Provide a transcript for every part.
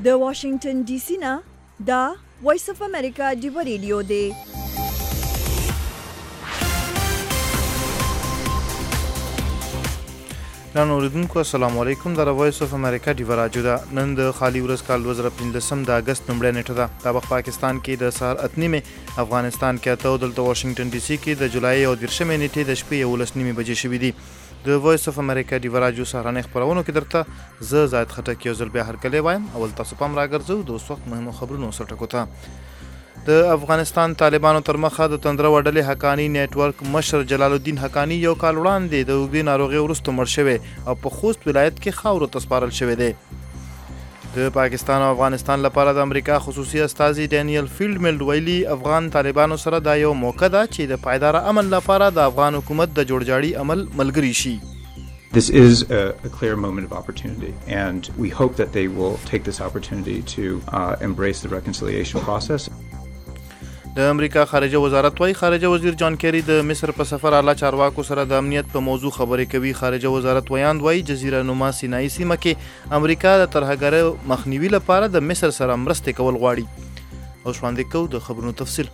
د واشنگټن ډي سي نه دا وایس اف امریکا ډیو ریډیو دی. نن اوریدونکو السلام علیکم. د وایس اف امریکا ډیو راډیو ده. نن د خالی ورځ کال 2015 د اگست نومبر نیټه ده. د وخت پاکستان کې د سهار اتنیمه، افغانستان کې اته او دلته واشنگټن ډي سي کې د جولای او 13 نیټې د شپې 11 بجې شوې دي. د وایس اف امریکا ډیو راډیو سهارنۍ خبرونو کې درته زه زاید خټک یو ځل بیا هرکلی وایم. اول تاسو پام راګرځو د اوس وخت مهمو خبرونو سره ټکو ته. د افغانستان طالبانو تر مخه د تندره وډلې حقانی نیټورک مشر جلال الدین حقانی یو کال وړاندې د اوږدې ناروغۍ وروسته مړ شوی او په خوست ولایت کې خاورو ته سپارل شوی دی. د پاکستان او افغانستان لپاره د امریکا خصوصي استازي ډینیل فیلډملډ ویلي افغان طالبانو سره دا یو موقع ده چې د پایدار امن لپاره د افغان حکومت د جوړجاړي عمل ملګری شي. This is a clear moment of opportunity, and we hope that they will take this opportunity to embrace the reconciliation process. د امریکا خارجه وزارت وايي خارجه وزیر جان کیری د مصر په سفر اعلی چارواکو سره د امنیت په موضوع خبرې کوي. خارجه وزارت ویاند وايي جزیره نما سینایي سیمه کې امریکا د ترهګرۍ مخنیوي لپاره د مصر سره مرستې کول غواړي. او شواندې کو د خبرونو تفصیل.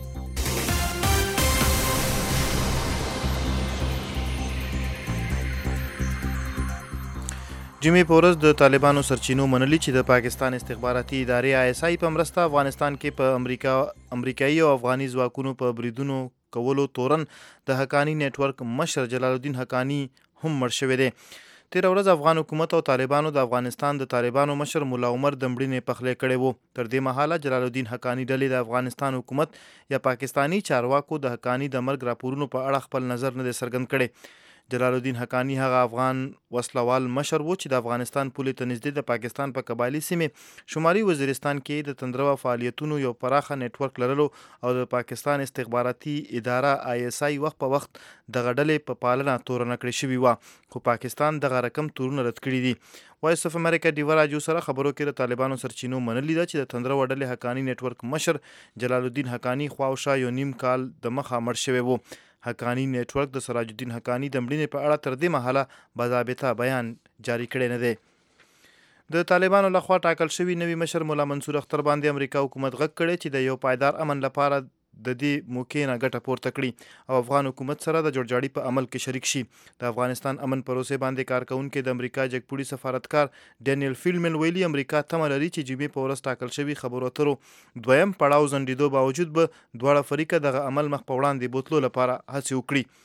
جمعې په ورځ د طالبانو سرچینو منلي چې د پاکستان استخباراتي ادارې ISI په مرسته افغانستان کې په امریکایي او افغاني ځواکونو په بریدونو کولو تورن د حقانی نیټورک مشر جلال الدین حقانی هم مړ شوی دی. تېره ورځ افغان حکومت او طالبانو د افغانستان د طالبانو مشر ملا عمر د مړینې پخلی کړی وو. تر دې مهاله جلال الدین حقانی ډلې د افغانستان حکومت یا پاکستانی چارواکو د حقانی د مرګ راپورونو په اړه خپل نظر نه دی څرګند کړی. جلال الدین حقانی هغه افغان وسلوال مشر و چې د افغانستان پولې ته نږدې د پاکستان په قبایلي سیمې شمالي وزیرستان کې د تندرو فعالیتونو یو پراخه نیټورک لرلو او د پاکستان استخباراتي اداره ISI وخت په وخت دغه ډلې په پالنه تورنه کړې شوې وه، خو پاکستان دغه رقم تورونه رد کړي دي. وایس اف امریکا ډیو راډیو سره خبرو کې د طالبانو سرچینو منلي ده چې د تندرو ډلې حقانی نیټورک مشر جلال الدین حقانی خواوشا یو نیم کال د مخه مړ شوی وو. حقانی نیټورک د سراج الدین حقانی د مړینې په اړه تر دې مهاله باضابطه بیان جاری کړی نه دی. د طالبانو لخوا ټاکل شوي نوي مشر مولا منصور اختر باندې امریکا حکومت غږ کړی چې د یو پایدار امن لپاره د دې موقع نه ګټه پورته کړي او افغان حکومت سره د جوړجاړي په عمل کې شریک شي. د افغانستان امن پروسې باندې کار کوونکي د امریکا جګپوړي سفارتکار ډینیل فیلډمن ویلي امریکا تمه لري چې جمعې په ورځ ټاکل شوي خبرو اترو دویم پړاو ځنډېدو باوجود به دواړه فریقه دغه عمل مخ په وړاندې بوتلو لپاره هڅې وکړي.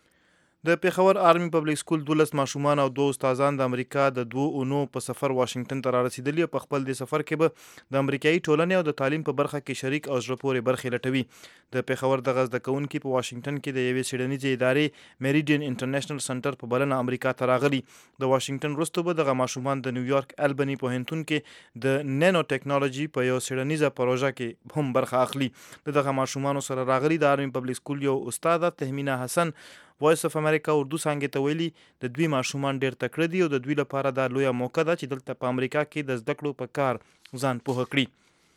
د پیښور آرمي پبلک سکول 12 ماشومان او 2 استادان د امریکا د 2 اونو په سفر واشنگټن ته رارسېدلي او په خپل د سفر کې به د امریکایي ټولنې او د تعلیم په برخه کې شریک او زړه پورې برخې لټوي. د پیښور دغه زده کوونکي په واشنگټن کې د یوې څېړنیزې ادارې میریډین انټرنیشنل سنټر په بلنه امریکا ته راغلي. د واشنگټن وروسته به دغه ماشومان د نیویارک البني پوهنتون کې د نینو ټیکنالوژي په یو څېړنیزه پروژه کې هم برخه اخلي. دغه ماشومانو سره راغلي د آرمي پبلک سکول یو استاد تهمینه حسن وایس اف امریکا اردو څانګې ته ویلي د دوی ماشومان ډېر تکړه دي او د دوی لپاره دا لویه موقع ده چې دلته په امریکا کې د زده کړو په کار ځان پوهه کړي.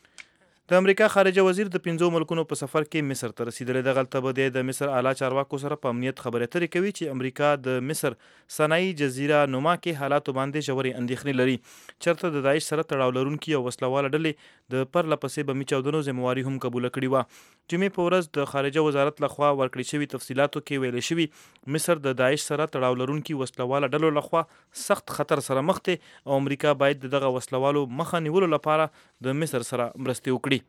د امریکا خارجه وزیر د 5 ملکونو په سفر کې مصر ته رسیدلی. دغلته به د مصر اعلی چارواکو سره په امنیت خبرې اترې کوي چې امریکا د مصر سینایي جزیره نما کې حالاتو باندې ژورې اندېښنې لري. چېرته د داعش سره تړاو لرونکي او وسلواله ډلې د پرله پسې بمي چاودنو ذمهواري هم قبوله کړې وه. جمعې په ورځ د خارجه وزارت لخوا ورکړې شوي تفصیلاتو کې ویلې شوي مصر د داعش سره تړاو لرونکي وسلواله ډلو لخوا سخت خطر سره مخ دی او امریکا باید دغه وسلوالو مخه نیولو لپاره د مصر سره مرستې وکړي.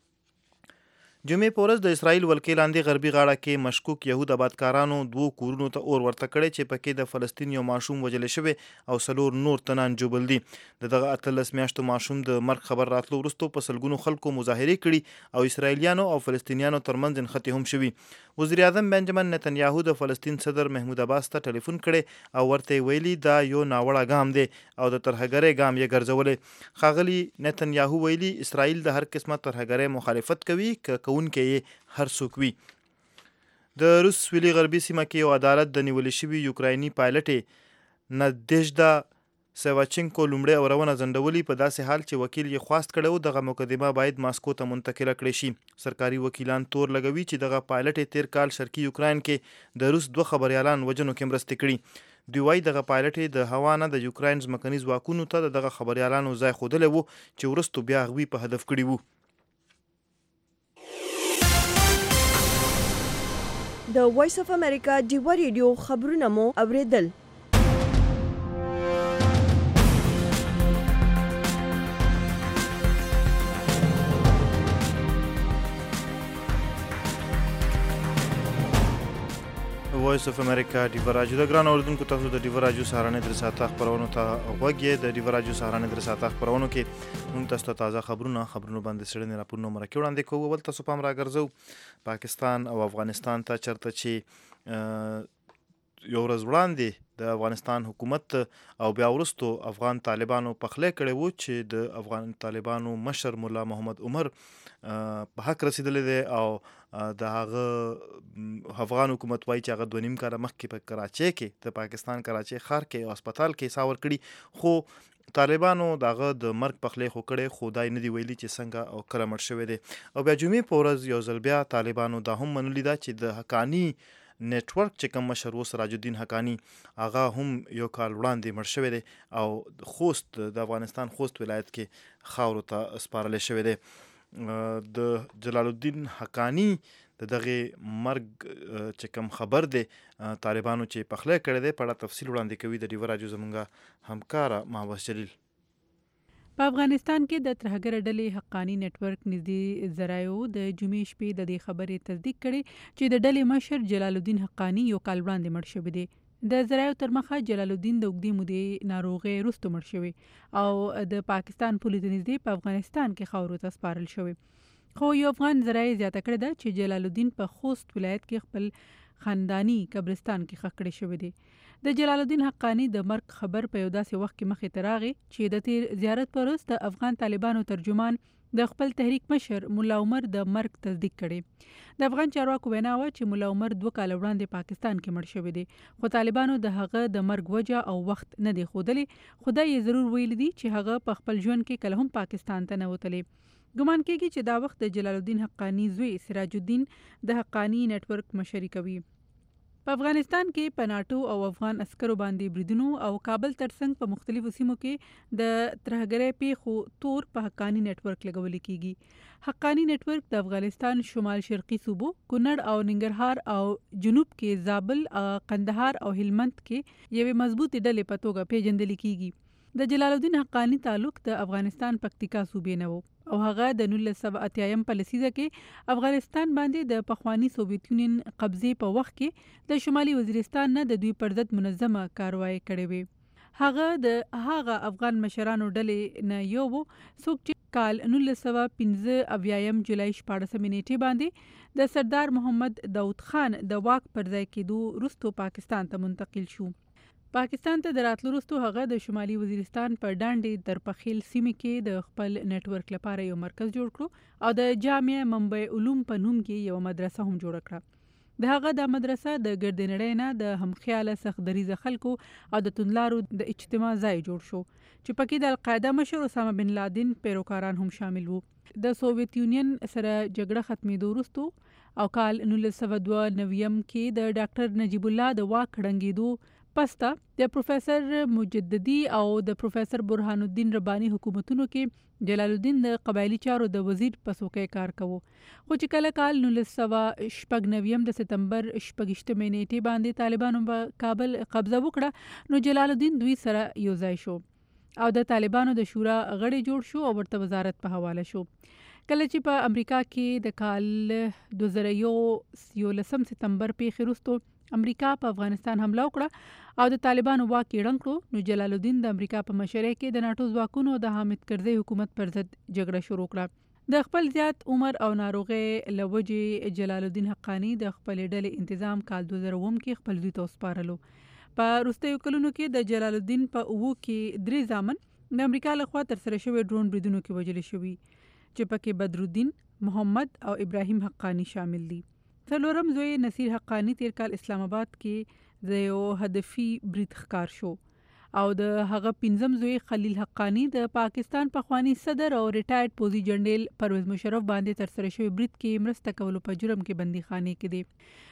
جمعې په ورځ د اسرائیل ولکې لاندې غربي غاړه کې مشکوک یهود آبادکارانو 2 کورونو ته اور ورته کړی چې پکې د فلسطین یو ماشوم وژلی شوی او 4 نور تنان ژوبل دي. دغه 18 میاشتو ماشوم د مرګ خبر راتلو وروسته په سلګونو خلکو مظاهرې کړي او اسرائیلیانو او فلسطینیانو ترمنځ نښتې هم شوي. وزیر اعظم بنجامین نتنیاهو د فلسطین صدر محمود عباس ته ټلیفون کړی او ورته ویلي دا یو ناوړه ګام دی او د ترهګرۍ ګام یې ګرځولی. ښاغلي نتنیاهو ویلي اسرائیل د هر قسمه ترهګرۍ مخالفت کوي کوونکی یې هر څوک وي. د روس سویلي غربي سیمه کې یو عدالت د نیولې شوي یوکرایني پایلټې نادېژدا سیواچنکو لومړی اورونه ځنډولي په داسې حال چې وکیل یې خواست کړی و دغه مقدمه باید ماسکو ته منتقله کړې شي. سرکاري وکیلان تور لګوي چې دغه پایلټ یې تیر کال شرقي یوکراین کې د روس 2 خبریالان وژنو کې مرستې کړي. دوی وایي دغه پایلټ د هوا نه د یوکراین ځمکني ځواکونو ته دغه خبریالانو ځای ښودلی و چې وروستو بیا هغوی په هدف کړي وو. د وایس اف امریکا ډیوه ریډیو خبرونه مو اوریدل. وایس اف امریکا ډیوه راډیو د ګران اوریدونکو تاسو د ډیوه راډیو سهارنۍ درې ساعته خپرونو ته غوږ یې. د ډیوه راډیو سهارنۍ درې ساعته خپرونو کې موږ تاسو ته تازه خبرونه باندې څېړنې راپورونه مرکې وړاندې کوو. ول تاسو پام راګرځو پاکستان او افغانستان ته چېرته چې یو ورځ وړاندې د افغانستان حکومت او بیا وروستو افغان طالبانو پخلی کړی و چې د افغان طالبانو مشر ملا محمد عمر په حق رسیدلی دی او د هغه افغان حکومت وایي چې هغه 2.5 کاله مخکې په کراچۍ کې د پاکستان کراچۍ ښار کې یو هسپتال کې حصه ورکړي، خو طالبانو د هغه د مرګ پخلی خو کړی، خو دا یې نه دي ویلي چې څنګه او کله مړ شوی دی. او بیا جمعې په ورځ یو ځل بیا طالبانو دا هم منلي ده چې د حقاني نیټورک چې کوم مشر و سراج الدین حقانی هغه هم یو کال وړاندې مړ شوی دی او خوست د افغانستان خوست ولایت کې خاورو ته سپارلی شوی دی. د جلال الدین حقانی د دغه مرګ چې کوم خبر دی طالبانو چې پخلی کړی دی په اړه تفصیل وړاندې کوي د ډیوه راډیو زموږ همکاره محبوس جلیل. په افغانستان کې د ترهګر ډلې حقانی نیټورک نږدې ذرایعو د جمعې شپې د دې خبرې تصدیق کړي چې د ډلې مشر جلال الدین حقانی یو کال وړاندې مړ شوی دی. د ذرایعو تر مخه جلال الدین د اوږدې مودې ناروغۍ وروسته مړ شوی او د پاکستان پولې د نږدې په افغانستان کې خاورو ته سپارل شوی. خو یو افغان ذرایع زیاته کړې ده چې جلال الدین په خوست ولایت کې خپل خاندانی قبرستان کې ښخ کړی شوی دی. د جلال الدین حقانی د مرګ خبر په یو داسې وخت کې مخې ته راغی چې د تیر زیارت پر وروسته د افغان طالبانو ترجمان د خپل تحریک مشر مولا عمر د مرګ تصدیق کړي. د افغان چارواکو وینا وه چې مولا عمر 2 کاله وړاندې پاکستان کې مړ شوی دی، خو طالبانو د هغه د مرګ وجه او وخت نه دی ښودلی، خو دا یې ضرور ویلي دي چې هغه په خپل ژوند کې کله هم پاکستان ته نه وتلی. ګمان کېږي چې دا وخت د جلال الدین حقانی زوی سراج الدین د حقانی نیټورک مشري کوي. په افغانستان کې په ناټو او افغان عسکرو باندې بریدونو او کابل ترڅنګ په مختلفو سیمو کې د ترهګرۍ پیښو تور په حقانی نیټورک لګول کېږي. حقانی نیټورک د افغانستان شمال شرقي صوبو کونړ او ننګرهار او جنوب کې زابل، قندهار او هلمند کې یوې مضبوطې ډلې په توګه پیژندل کېږي. د جلال الدین حقانی تعلق د افغانستان پکتیکا صوبې نه و او هغه د 1980 په لسیزه کې افغانستان باندې د پخوانی سوویت یونین قبضې په وخت کې د شمالي وزیرستان نه د دوی پر ضد منظمه کاروایی کړې وي. هغه د هغه افغان مشرانو ډلې نه یو و څوک چې کال 1985 جولای 14 نیټې باندې د سردار محمد داود خان د واک پر ځای کېدو وروسته پاکستان ته منتقل شو. پاکستان ته د راتلو وروسته هغه د شمالي وزیرستان په ډانډې درپخیل سیمې کې د خپل نیټورک لپاره یو مرکز جوړ کړو او د جامعه منبع علوم په نوم کې یو مدرسه هم جوړ کړه. د هغه د مدرسه د ګرد نړۍ نه د همخیاله سختدریزه خلکو او د توندلارو د اجتماع ځای جوړ شو چې پکې د القاعده مشر اسامه بن لادن پیروکاران هم شامل وو. د سوویت یونین سره جګړه ختمېدو وروسته او کال 1992 کې د ډاکټر نجیب الله د واک ړنګېدو پسته د پروفیسر مجددي او د پروفیسر برهان الدین رباني حکومتونو کې جلال الدین د قبایلی چارو د وزیر په څوکۍ کار کوو. خو چې کله کال 1996 د سپتمبر 28 نیټې باندې طالبانو په کابل قبضه وکړه نو جلال الدین دوی سره یو ځای شو او د طالبانو د شورا غړی جوړ شو او ورته وزارت په حواله شو. کله چې په امریکا کې د کال 2011 سپتمبر پیښې وروسته امریکا په افغانستان حمله وکړه او د طالبانو واک یې ړنګ کړو نو جلال الدین د امریکا په مشرۍ کې د ناټو ځواکونو د حامد کرزي حکومت پر ضد جګړه شروع کړه. د خپل زیات عمر او ناروغۍ له وجې جلال الدین حقانی د خپلې ډلې انتظام کال 2009 کې خپل زوی ته وسپارلو. په وروستیو کلونو کې د جلال الدین په اوو کې 3 زامن د امریکا لخوا ترسره شوي ډرون بریدونو کې وژل شوي چې پکې بدرالدین، محمد او ابراهیم حقانی شامل دي. څلورم زوی نصیر حقانی تیر کال اسلام آباد کې د یو هدفي برید ښکار شو او د هغه 5م زوی خلیل حقانی د پاکستان پخوانی صدر او ریټایرډ پوځي جنرال پرویز مشرف باندې ترسره شوی برید کې مرسته کولو په جرم کې بندي خانه کې دی.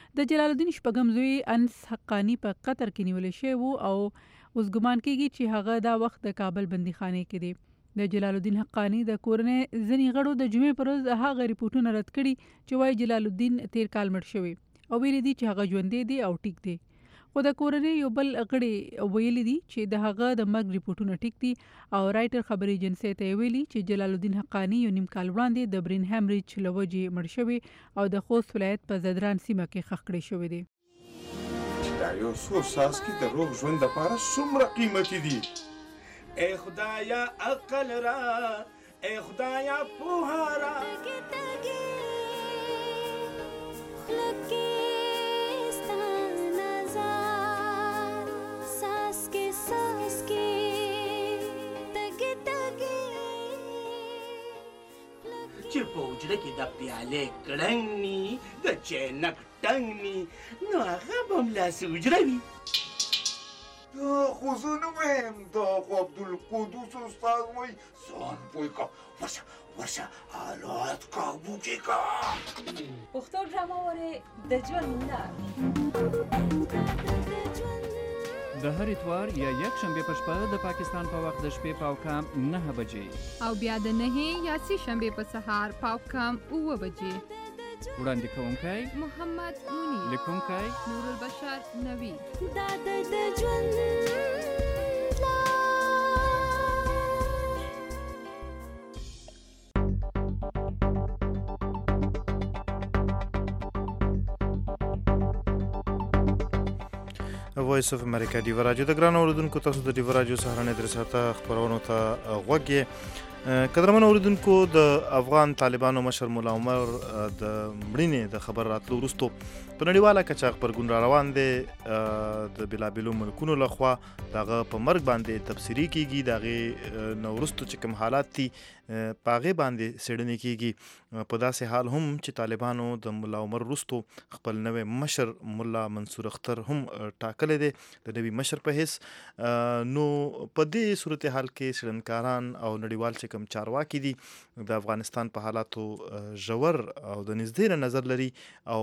د جلال الدین شپږم زوی انس حقانی په قطر کې نیول شوی و او اوس ګمان کېږي چې هغه دا وخت د کابل بندیخانه کې دی. د جلال الدین حقانی د کورنۍ ځینې غړو د جمعې پر ورځ هغه ریپورتونه رد کړي چې وايي جلال الدین تیر کال مړ شوی او ویلي دي چې هغه ژوندی دی او ټیک دی. خو د کورنۍ یو بل غړي ویلي دي چې د هغه د مرګ ریپورتونه ټیک دي او رایټر خبري ایجنسي ته ویلي چې جلال الدین حقانی یو نیم کال وړاندې د برین هیمریج له وجې مړ شوی او د خوست ولایت په زدران سیمه کې ښخ کړی شوی دی. دا یو څو څاڅکي د روغ ژوند لپاره څومره قیمتي دي. ای خدایا عقل را، ای خدایا پوهه را. چې په حجره کې د پیالې کړنګ ني د چینک ټنګ ني نو هغه به همداسې حجره وي. دا خو زه نه وایم، دا خو عبدالقدوس استاد وایي ځان پوه که ورشه حالات کابو کې که. پښتو ډرامه وارې د ژوند د هر اتوار یا یک شنبه په شپه د پاکستان په وخت د شپې پاوکام 9 بجې او بیا د 9 یا 3 شنبه په سهار پاوکام 9 بجې. وړاندې کوونکی محمد منیر، لیکونکی نور البشر نوی. دا د ژوند وایس اف امریکا ډیو رادیو د ګران اوریدونکو تاسو د ډیو رادیو سهارنې درساته خبرونو ته غوږ یې. قدرمن اوریدونکو د افغان طالبانو مشر مولا عمر د مړینې د خبر راتلو وروسته په نړیواله کچه خبرګون را روان دی. د بېلابېلو ملکونو لخوا دغه په مرګ باندې تبصرې کیږي، د هغې نه وروسته چې کوم حالات دي په هغې باندې څېړنې کیږي. په داسې حال هم چې طالبانو د مولا عمر وروسته خپل نوی مشر مولا منصور اختر هم ټاکلی دی د نوي مشر په حیث. نو په دې صورتحال کې څېړنکاران او نړیوال چې کوم چارواکي دي د افغانستان په حالاتو ژور او د نږدې نظر لري او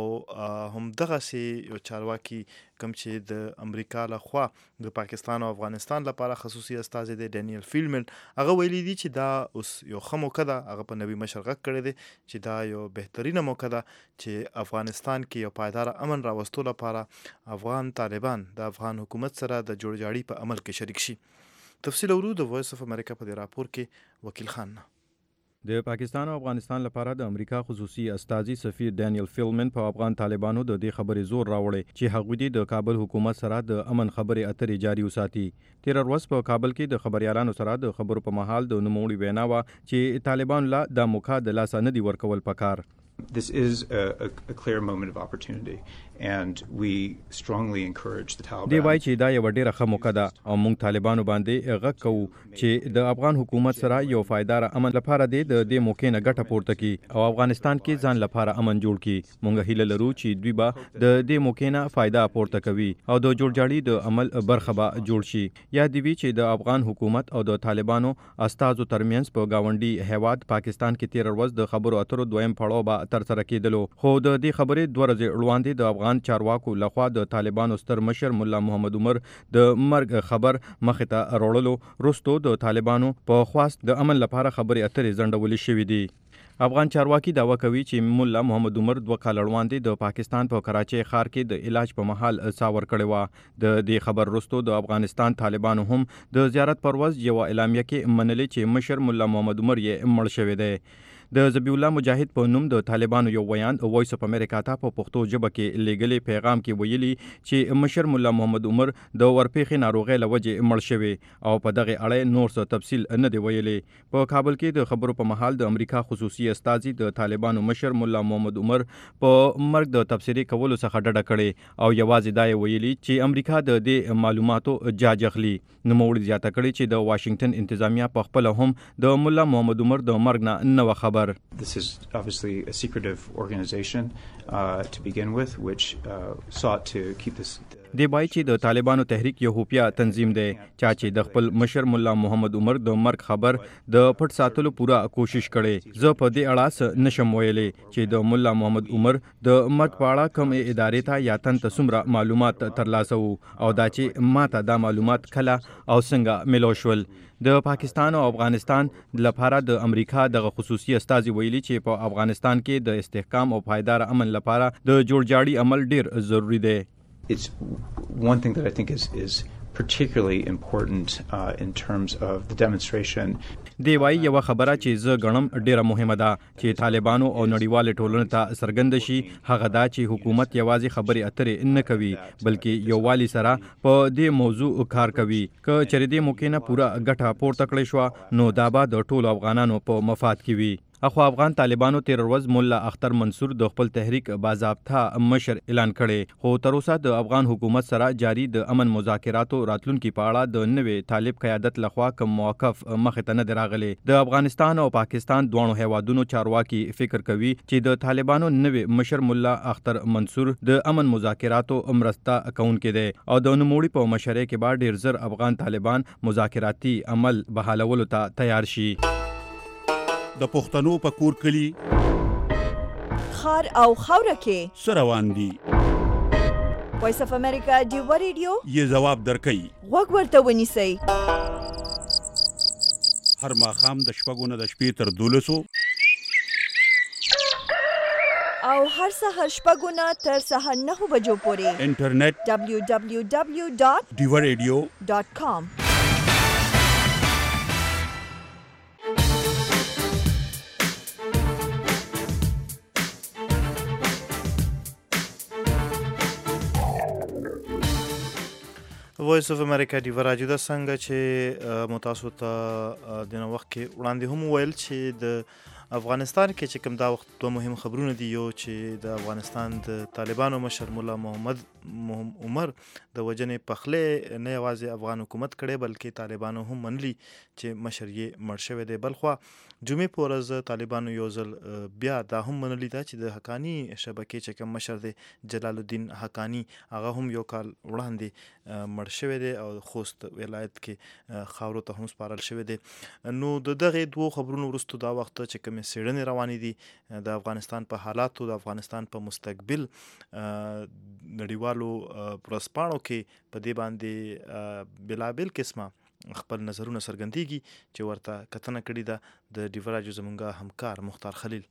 همدغسې یو چارواکي کوم چې د امریکا لخوا د پاکستان او افغانستان لپاره خصوصي استازی دی ډینیل فیلمن، هغه ویلي دي چې دا اوس یو ښه موقع ده. هغه په نوي مشر غږ کړی دی چې دا یو بهترینه موقع ده چې افغانستان کې یو پایداره امن راوستو لپاره افغان طالبان د افغان حکومت سره د جوړجاړي په عمل کې شریک شي. تفصیل اورو د وایس اف امریکا په دې راپور کې وکیل خان. د پاکستان او افغانستان لپاره د امریکا خصوصي استازي سفیر ډینیل فیلمن په افغان طالبانو د دې خبرې زور راوړی چې هغوی د کابل حکومت سره د امن خبرې اترې جاري وساتي. تیر ورځ په کابل کې د خبريالانو سره د خبرو په مهال د نوموړي وینا وه چې طالبان لا د موقع د لاسه نه دی ورکول پکار. This is a clear moment of opportunity and we strongly encourage the Taliban. دی وایي چې دا یو ډیره ښه موقع ده او موږ طالبانو باندې غږ کوو چې د افغان حکومت سره یو پایدار امن لپاره د دې موقع نه ګټه پورته کړي او افغانستان کې ځان لپاره امن جوړ کړي. موږ هیله لرو چې دوی به د دې موقع نه فایده پورته کوي او د جوړجاړي د عمل برخه به جوړ شي. یا دی وی چې د افغان حکومت او د طالبانو استازو ترمنځ په گاونډي هیواد پاکستان کې تیر ورځ د خبرو اترو دویم پړاو به تر سره کېدلو. خو د دې خبرې 2 ورځې وړاندې د افغان چارواکو لخوا د طالبانو ستر مشر مولا محمد عمر د مرګ خبر مخې ته راوړلو وروسته د طالبانو په خواست د امن لپاره خبرې اترې ځنډولې شوې دي. افغان چارواکي دعوا کوي چې مولا محمد عمر 2 کال وړاندې د پاکستان په کراچۍ ښار کې د علاج په مهال ساور کړی و. د دې خبر وروسته د افغانستان طالبانو هم د زیارت پر ورځ یو اعلامیه کې منلې چې مشر مولا محمد عمر یې مړ شوی دی. د ذبیح الله مجاهد په نوم د طالبانو یو بیان وایس اف امریکا ته په پښتو ژبه کې لیږلي پیغام کې ویلي چې مشر مولا محمد عمر د ورپېښې ناروغۍ له وجې مړ شوی او په دغه اړه نور څه تفصیل نه دی ویلي. په کابل کې د خبرو په مهال د امریکا خصوصي استازي د طالبانو مشر مولا محمد عمر په مرګ د تبصرې کولو څخه ډډه کړې او یوازې دا ویلي چې امریکا د دې معلوماتو جاج اخلي. نوموړي زیاته کړې چې د واشنگټن انتظامیه په خپل هم د مولا محمد عمر د مرګ نه و خبر. This is obviously a secretive organization to begin with, which sought to keep this. دی وایي چې د طالبانو تحریک یو خفیه تنظیم دی چا چې د خپل مشر مولا محمد عمر د مرګ خبر د پټ ساتلو پوره کوشش کړي. زه په دې اړه نشم ویلی چې د مولا محمد عمر د مرګ په اړه کوم ادارې ته یا تن ته څومره معلومات ترلاسه وو او دا چې ماته دا معلومات کله او څنګه ملو شول. د پاکستان او افغانستان لپاره د امریکا د خصوصي استازي ویلي چې په افغانستان کې د استحکام او پایدار امن لپاره د جوړجاړي عمل ډیر ضروری دی. It's one thing that I think is particularly important in terms of the demonstration. دی وايي یو خبره چې زه غنم ډیره مهمه ده چې طالبانو او نړیوال ټولنې ته څرګند شي هغه دا چې حکومت یوازې خبرې اترې نه کوي بلکې یووالي سره په دې موضوع کار کوي. که چېرې دې موقع نه پوره ګټه پورته کړې شوه نو دا به د ټولو افغانانو په مفاد کې وي. اخو افغان طالبانو تیر ورځ مولا اختر منصور د خپل تحریک باضابطه مشر اعلان کړي خو تر اوسه د افغان حکومت سره جاری د امن مذاکراتو راتلونکي په اړه د نوې طالب قیادت لخوا کوم موقف مخې ته نه راغلی. د افغانستان او پاکستان دوه هیوادونو چارواکي فکر کوي چې د طالبانو نوې مشر مولا اختر منصور د امن مذاکراتو مرسته کوونکی دی او د نوموړي په مشرۍ کې به ډیر زر افغان طالبان مذاکراتي عمل بحالولو ته تیار شي. د پښتنو په کور کلی خار او خاوره کې سروان دي. وایس اف امریکا ډیو ریډیو یې جواب درکړي وګ ورته ونیسئ. هر ماښام د شپږو نه د شپې تر 12 او هر سهار شپږو نه تر سهار 9 بجو پورې انټرنیټ www.diwaradio.com. وایس اف امریکا ډیو رادیو د څنګه چې متاسو ته د وخت کې وړاندې هم ویل چې د افغانستان کې چې کوم دا وخت دوه مهم خبرونه دي. یو چې د افغانستان د طالبانو مشر مولا محمد عمر د وجنې پخلې نه یوازې افغان حکومت کړي بلکې طالبانو هم منلي چې مشر یې مړ شوی دی. بلخوا جمعې په ورځ طالبانو یو ځل بیا دا هم منلي ده چې د حقاني شبکې چې کوم مشر دی جلال الدین حقاني هغه هم یو کال وړاندې مړ شوی دی او خوست ولایت کې خاورو ته هم سپارل شوی دی. نو د دغه دوه خبرونو وروسته دا وخت چې کومې څېړنې روانې دي د افغانستان په حالاتو د افغانستان په مستقبل نړیوالو ورځپاڼو کې په دې باندې بلابل قسمه خپل نظرونه څرګندېږي چې ورته کتنه کړې ده د ډیو رادیو زموږ همکار مختار خلیل.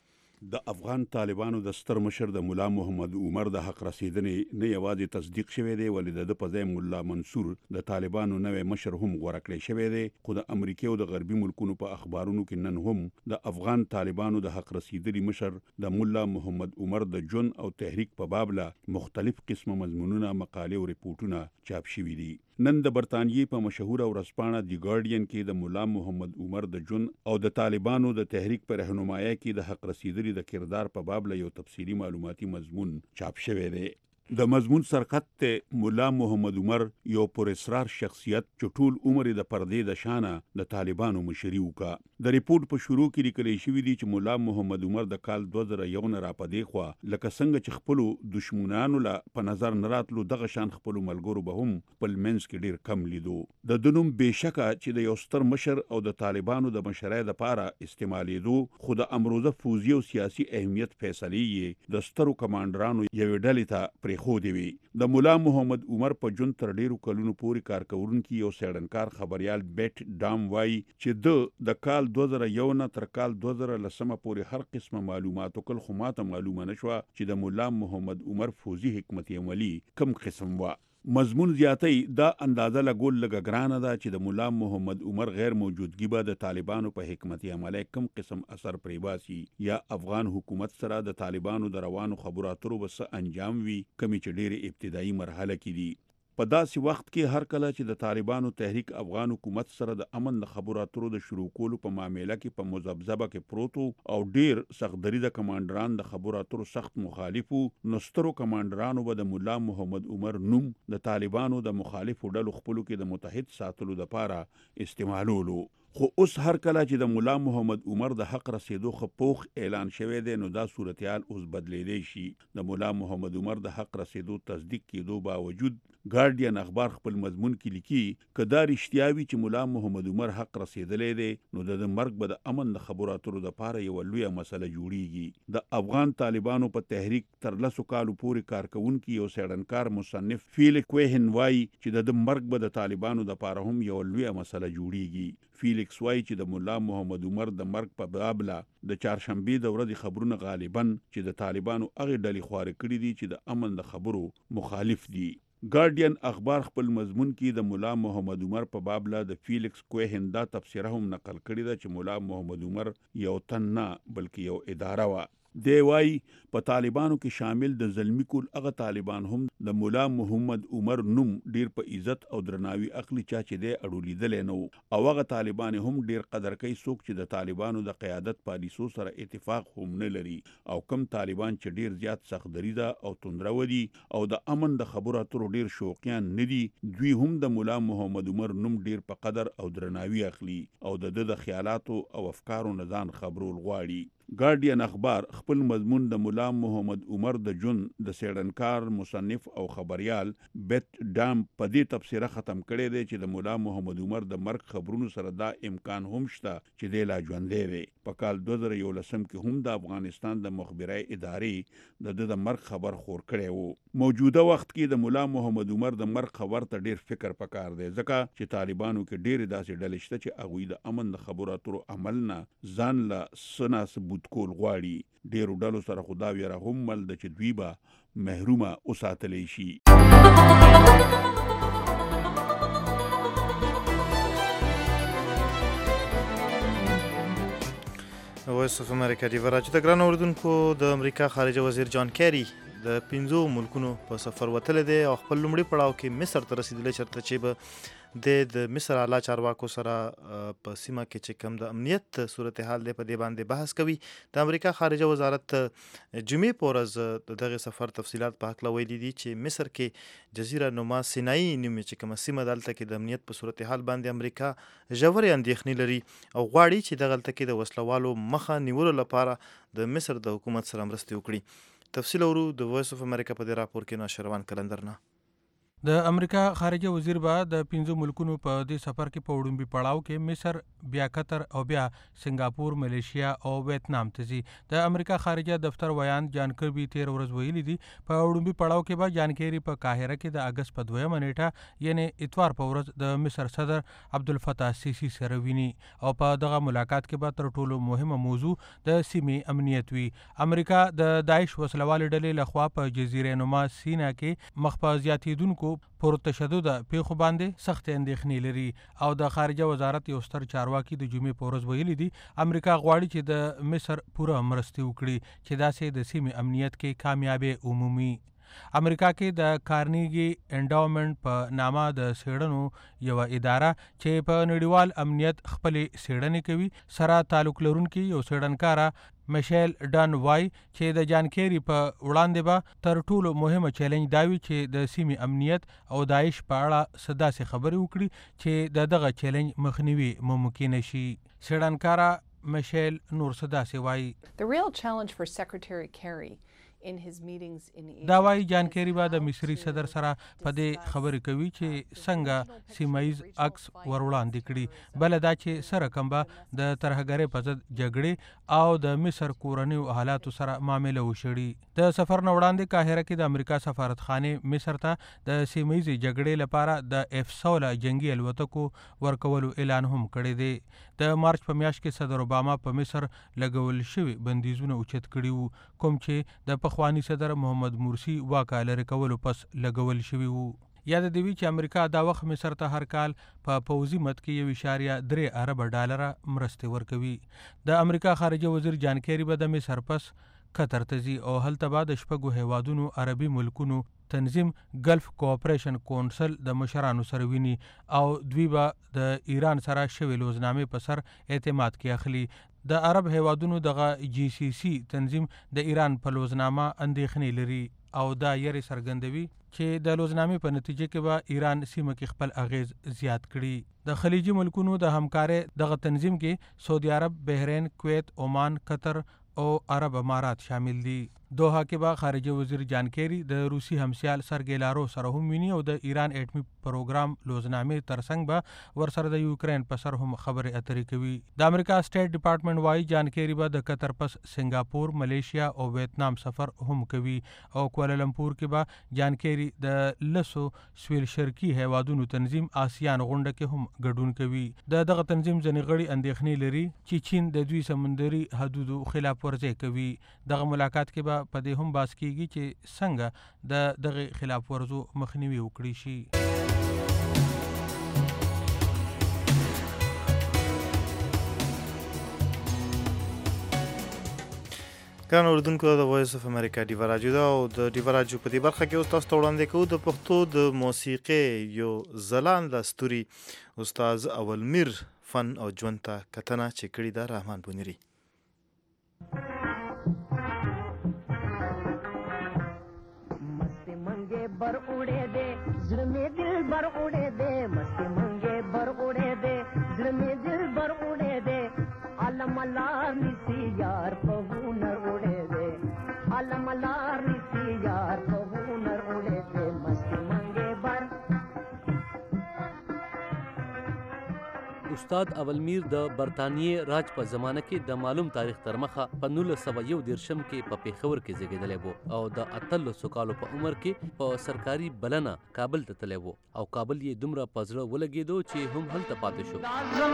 د افغان طالبانو د ستر مشر د مولا محمد عمر د حق رسیدنې نه یوازې تصدیق شوی دی ولې د په ځای مولا منصور د طالبانو نوې مشر هم غوړه کړی شوی دی. خو د امریکا او د غربي ملکونو په اخبارونو کې نن هم د افغان طالبانو د حق رسیدلي مشر د مولا محمد عمر د جون او تحریک په باب له مختلف قسمه مضمونونه مقالې او ریپورتونه چاپ شوي دي. نن د برطانیې په مشهوره ورځپاڼه دی ګارډین کې د مولا محمد عمر د جون او د طالبانو د تحریک پر رهنمایي کې د حق رسیدلي د کردار په باب له یو تفصیلی معلوماتي مضمون چاپ شوی دی. د مضمون سرخط ته مولا محمد عمر یو پر اصرار شخصیت چې ټول عمر د پردې د شانه د طالبانو مشري وکا. د ریپورت په شروع کې لیکل شوی دی چې مولا محمد عمر د کال 2001 نه را پدې خو لکه څنګه چې خپل دشمنانو لا په نظر نه راتلو دغه شان خپل ملګرو به هم په منځ کې ډیر کم لیدو. د دنوم بهشکه چې د یو ستر مشر او د طالبانو د مشرۍ لپاره استعمالېدو خو د امروزه فوزي او سیاسي اهمیت فیصلې د سترو کمانډرانو یوې ډلې ته خو دی وی. د مولا محمد عمر په جون تر ډیرو کلونو پورې کار کوونکی یو سیړنکار خبريال بیت ډام وای چې د کال 2001 نه تر کال 2010 پورې هر قسمه معلومات او کل خو ماته معلومه نشوه چې د مولا محمد عمر فوزي حکمت عملی کم قسم وا. مضمون زیاتی دا اندازه لګول لګ ګرانه ده چې د مولا محمد عمر غیر موجودګي به د طالبانو په حکمت عملی کم قسم اثر پرې باسي یا افغان حکومت سره د طالبانو د روانو خبرو اترو بس انجام وي کمی چې ډېر ابتدایي مرحله کې دي. په داسې وخت کې هر کله چې د طالبانو تحریک افغان حکومت سره د امن د خبرو اترو د شروع کولو په معاملې کې په مذبذبه کې پروتو او ډیر سخت دریده کمانډران د خبرو اترو سخت مخالفو نسترو کمانډرانو به د مولا محمد عمر نوم د طالبانو د مخالفو ډلو خپلو کې د متحد ساتلو لپاره استعمالولو. خو اوس هر کله چې د مولا محمد عمر د حق رسیدو خپوخ اعلان شوی دی نو دا صورتحال اوس بدلیدی شي. د مولا محمد عمر د حق رسیدو تصدیق کېدو باوجود ګارډین اخبار خپل مضمون کې لیکي که دا رښتیا وي چې مولا محمد عمر حق رسیدلی دی نو د مرګ به د امن د خبرو اترو دپاره یوه لویه مسله جوړیږي. د افغان طالبانو په تحریک تر 10 کالو پورې کارکوونکي یو څېړنکار مصنف فیلکس کوهن وایي چې د مرګ به د طالبانو دپاره هم یوه لویه مسله جوړیږي. فیلکس وایي چې د مولا محمد عمر د مرګ په بابله د چهارشنبې د ورځې خبرونه غالبا چې د طالبانو هغې ډلې خواره کړي دي چې د امن د خبرو مخالف دي. ګارډین اخبار خپل مضمون کې د مولا محمد عمر په بابله د فیلکس کوهن دا تبصره هم نقل کړې ده چې مولا محمد عمر یو تن نه بلکې یو اداره وه. دی وایي په طالبانو کې شامل د زلمی کول هغه طالبان هم د مولا محمد عمر نوم ډیر په عزت او درناوي اخلي چا چې دی اړولیدلی نه او هغه طالبان هم ډیر قدر کوي څوک چې د طالبانو د قیادت پالیسو سره اتفاق هم نه لري او کم طالبان چې ډیر زیات سختدریده او توندرو دي او د امن د خبرو اترو ډیر شوقیان نه دي دوی هم د مولا محمد عمر نوم ډیر په قدر او درناوي اخلي او د خیالاتو او افکارو نه ځان خبرول غواړي. ګارډین اخبار خپل مضمون د مولا محمد عمر د ژوند د څېړنکار مصنف او خبریال بیت ډام په دې تبصره ختم کړی دی چې د مولا محمد عمر د مرګ خبرونو سره دا امکان هم شته چې دی لا ژوندی دی. په کال 2011 کې هم د افغانستان د مخبرۍ ادارې د مرګ خبر خور کړی و. موجوده وخت کې د مولا محمد عمر د مرګ خبر ته ډیر فکر پکار دی ځکه چې طالبانو کې ډیرې داسې ډلې شته چې هغوی د امن د خبرو اترو عمل نه ځان له څه ناسبوت کول غواړي. ډیرو ډلو سره خو دا ویره هم مل ده چې دوی به محرومه وساتلی شي. وایس اف امریکا ډیو راځي د ګران اوردونکو د امریکا خارجه وزیر جان کیری د 5 ملکونو په سفر وتلی دی او خپل لومړي پړاو کې مصر ته رسیدلی چېرته چې به د مصر اعلی چارواکو سره په سیمه کې چې کوم د امنیت صورتحال دی په دې باندې بحث کوي. د امریکا خارجه وزارت جمعې په ورځ د دغې سفر تفصیلات په هکله ویلي دي چې مصر کې جزیره نما سینایي نومې چې کومه سیمه دلته کې د امنیت په صورتحال باندې امریکا ژورې اندېښنې لري او غواړي چې دغلته کې د وسلوالو مخه نیولو لپاره د مصر د حکومت سره مرستې وکړي. تفصیل اورو د وایس اف امریکا په دې راپور کې ناشروان کلندر نه. د امریکا خارجه وزیر به د 5 ملکونو په دې سفر کې په وړومبي پړاو کې مصر، بیا قطر او بیا سنگاپور، ملیشیا او ویتنام ته ځي. د امریکا خارجه دفتر ویان جان کربي 13 ورځ ویلي دي په وړومبي پړاو کې به جان کیری په قاهره کې د اگست په 2 نیټه یعنی اتوار په ورځ د مصر صدر عبدالفتاح سیسی سره ویني او په دغه ملاقات کې به تر ټولو مهمه موضوع د سیمې امنیت وي. امریکا د داعش وسلوال ډلې لخوا په جزیره نما سینا کې مخ په زیاتیدونکو پر تشدد پیښو باندې سخت اندېښنې لري او د خارجه وزارت یو ستر چارواکي د جمعې په ورځ ویلي دي امریکا غواړي چې د مصر پوره مرستې وکړي چې داسې د سیمې امنیت کې کامیابې عمومي. امریکا کې د کارنیګي انډاومنټ په نامه د څېړنو یوه اداره چې په نړیوال امنیت خپلې څېړنې کوي سره تعلق لرونکي یو څېړنکاره میشیل ډان وای چې د جان کیری په وړاندې به تر ټولو مهمه چیلنج دا وي چې د سیمې امنیت او داعش په اړه څه داسې خبرې وکړي چې د دغه چیلنج مخنیوي ممکن شي. څېړنکاره میشیل نور څه داسې وایي. The real challenge for Secretary Kerry دا وایي جان کیری به د مصري صدر سره په دې خبرې کوي چې څنګه سیمایز عکس ور وړاندې کړي بله دا چې څه رقم به د ترهګرۍ په ضد جګړې او د مصر کورنیو حالاتو سره معامله وشړي. د سفر نه وړاندې قاهره کې د امریکا سفارتخانې مصر ته د سیمایزې جګړې لپاره د F-16 جنگي الوتکو ورکولو اعلان هم کړی دی. د مارچ په میاشت کې صدر اوباما په مصر لګول شوي بندیزونه اوچت کړي وو کوم چې د پخوانی صدر محمد مرسی واکه لرې کولو پس لګول شوي وو. یاد دی چې امریکا دا وخت مصر ته هر کال په پوځي مد کې 1.3 ارب ډالر مرستې ورکوي. د امریکا خارجه وزیر جان کیری به د مصر پس قطر ته ځي او هلته به د 6 هیوادونو عربي ملکونو تنظیم ګلف کوآپریشن کونسل د مشرانو سره ویني او دوی به د ایران سره شوې لوزنامې په سر اعتماد کې اخلي. د عرب هیوادونو دغه GCC تنظیم د ایران په لوزنامه اندېښنې لري او دا یې څرګندوي چې د لوزنامې په نتیجه کې به ایران سیمه کې خپل اغیز زیات کړي. د خلیجي ملکونو د همکارۍ دغه تنظیم کې سعودي عرب، بحرین، کویت، عمان، قطر او عرب امارات شامل دي. دوحه کې به خارجه وزیر جان کیری د روسي همسیال سرګی لاروف سره هم ویني او د ایران اټمی پروګرام لوزنامې ترڅنګ به ورسره د یوکرين په سر هم خبرې اترې کوي. د امریکا سټیټ ډپارټمنټ وايي جان کیری به د قطر پس سنگاپور، ملیشیا او ویتنام سفر هم کوي او کوالالمپور کې به جان کیری د لسو سویل شرقي هیوادونو تنظیم آسیان غونډه کې هم ګډون کوي. دغه تنظیم ځنې غړي اندېښنې لري چې چین د دوی سمندري حدودو خلاف ورزي کوي. دغه ملاقات کې به په دې هم باس کیږي چې څنګه د دغه خلاف ورزو مخنیوي وکړي شي. ګران اردوونکو د وایس اف امریکا ډیوا راډیو ده او د ډیوا راډیو په دې برخه کې اوس تاسو ته وړاندې کوو د پښتو د موسیقۍ یو ځلانده ستوري استاد اولمیر فن او ژوند ته کتنه چې کړې ده رحمان بونیری. बर उड़े दे दिल में दिल बर उड़े दे मस्त मंगे बर उड़े दे दिल में दिल बर उड़े दे आलम अलार निसी यार पवूनर उड़े दे आलम अलार निसी यार पवूनर उड़े दे मस्त मंगे बर. استاد اولمیر د برطانیې راج په زمانه کې د معلوم تاریخ تر مخه په 1901 کې په پیښور کې زیږیدلی و او د 18 کالو په عمر کې په سرکاري بلنه کابل ته تللی و او کابل یې دومره په زړه ولګېدو چې هم هلته پاتې شو.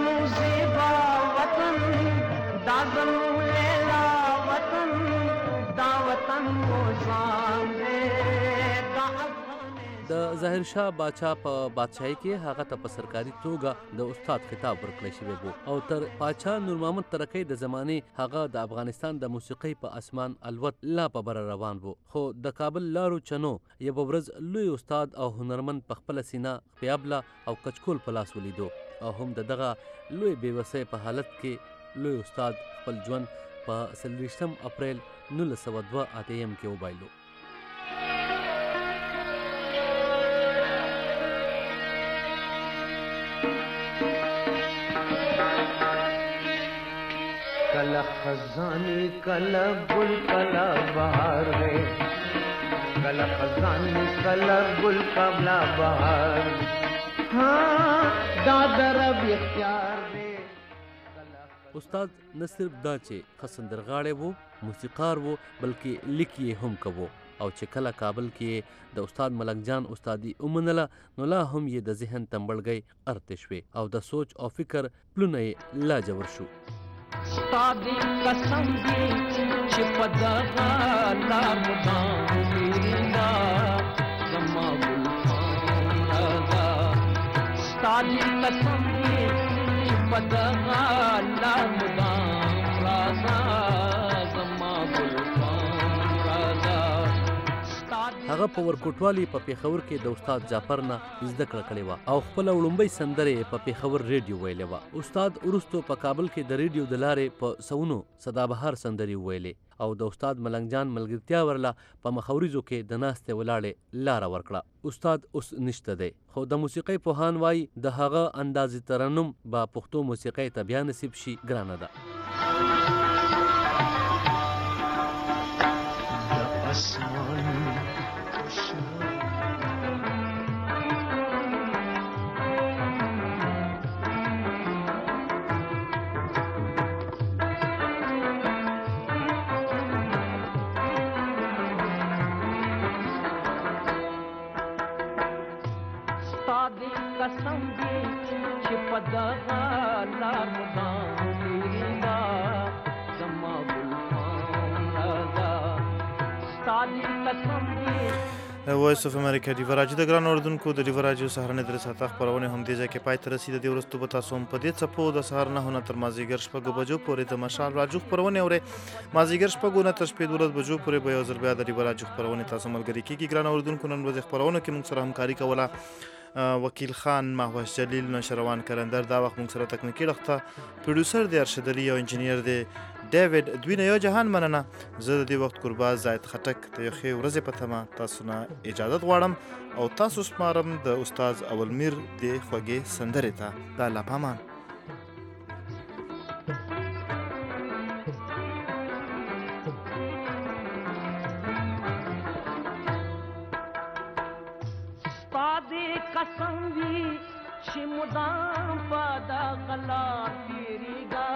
د ظاهر شاه باچا په بادشاہي کې هغه ته په سرکاري توګه د استاد خطاب ورکړی شوی و او تر پاچا نور محمد ترکی د زمانې هغه د افغانستان د موسیقۍ په اسمان الوت لا په بر روان و. خو د کابل لارو چنو یو ورځ لوی استاد او هنرمند په خپل سینه پیابلا او کچکول په لاس ولیدو او هم دغه لوی بیوسۍ په حالت کې لوی استاد خپل ژوند په 23 اپریل 1902 کې وبایلو. कला खजानी कला गुल कला बहार रे कला खजानी कला गुल कला बहार हाँ दादर अब इख्तियार रे. استاد نه صرف دا چې ښه سندرغاړی و، موسیقار و، بلکې لیک یې هم کوو او چې کله کابل کې د استاد ملنګ جان استادي ومنله نو لا هم یې د ذهن تنبړګۍ ارتې شوې او د سوچ او فکر پلونه یې لا جوړ شو. ستادی قسم دی چې په دغه لار مدام وینا زما ګلخان راځه. ستادی قسم دی چې په دغه لار مدام راځه زما ګلخان راځه. هغه په ورکوټوالي په پیښور کې د استاد جعفر نه زده کړه کړې وه او خپله وړومبۍ سندرې په پیښور ریډیو ویلې وه. استاد وروستو په کابل کې د ریډیو د لارې په سونو سدابهار سندرې ویلې او د استاد ملنګ جان ملګرتیا ورله په مخوریزو کې د ناستې ولاړې لاره ورکړه. استاد اوس نشته دی خو د موسیقۍ پوهان وایي د هغه اندازې ترنم به پښتو موسیقۍ ته بیا نصیب شي ګرانه ده. قسم دی چې په دغه لار مدام وینا زما ګلخان راځه. ستادی قسم دی. وایس اف امریکا ډیوا راډیو د ګران اردوونکو د ډیوا راډیو سهارنۍ درې ساعته خپرونې هم دې ځای کې پای ته رسېدې. دې وروستو به تاسو هم په دې څپو د سهار 9 تر مازدیګر 6 بجو پورې د مشال راډیو خپرونې اورئ. مازدیګر 6 تر 12 بجو پورې به یو ځل بیا د ډیوا راډیو خپرونې تاسو ملګري کېږي. ګران اردوونکو نن ورځې خپرونو کې موږ سره همکاري کوله وکیل خان، مهوش جلیل، نوشروان کرندر. دا وخت موږ سره تکنیکي اړخ ته پروډوسر دی ارشد علي او انجینیر دی ډیوډ دوی نه یو جهان مننه. زه د دې وخت قربا زاید خټک د یو ښې ورځې په تمه تاسو نه اجازت غواړم او تاسو سپارم د استاد اولمیر د خوږې سندرې ته. د الله په امان. قسم وی چې مدام پادا غلا تیری گا